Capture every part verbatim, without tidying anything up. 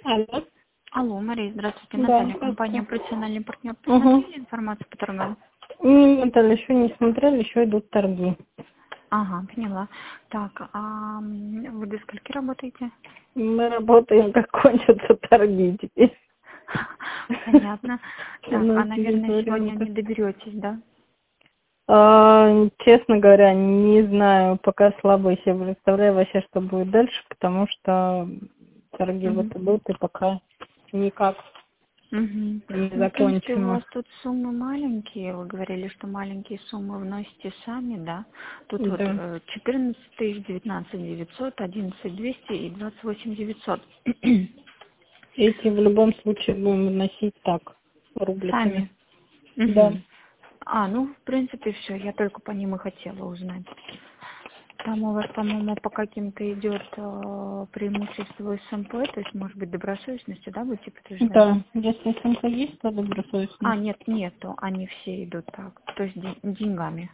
Алло. Алло, Мария, здравствуйте. Да, Наталья, здравствуйте. компания «Профессиональный партнер». Угу. Посмотрели информацию по торгам? Не, Наталья, еще не смотрели, еще идут торги. Ага, поняла. Так, а м, вы до скольки работаете? Мы работаем, как кончатся торги теперь. Понятно. У Так, а, нас без наверное, сегодня вариантов. не доберетесь, да? А, честно говоря, не знаю, пока слабо себе представляю вообще, что будет дальше, потому что торги вот Угу. идут и пока никак Угу. не Ну, в принципе, у закончено. вас тут суммы маленькие. Вы говорили, что маленькие суммы вносите сами, да? Тут вот Да. э, четырнадцать тысяч, девятнадцать девятьсот, одиннадцать двести и двадцать восемь девятьсот. Эти в любом случае будем вносить так, рубликами. Сами. Да. Угу. А, ну, в принципе, все. Я только по ним и хотела узнать. Там у вас, по-моему, по каким-то идет э, преимущество СМП, то есть, может быть, добросовестностью, да, будете подтверждать? Да, если СМК есть, то А, добросовестность. нет, нету. Они все идут так. То есть ден- деньгами.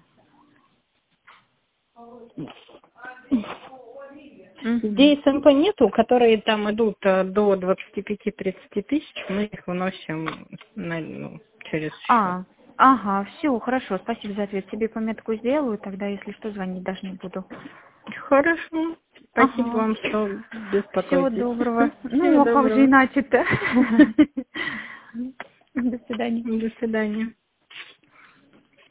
Мгм. Где СМП нету, которые там идут э, до двадцати пяти тридцати тысяч, мы их выносим на, ну, через счет. А, ага, все, хорошо. Спасибо за ответ. Тебе пометку сделаю, тогда, если что, звонить даже не буду. Хорошо. Спасибо Ага. вам, что Всего беспокоитесь. доброго. Всего Ну, а как же доброго. иначе-то? До свидания. До свидания.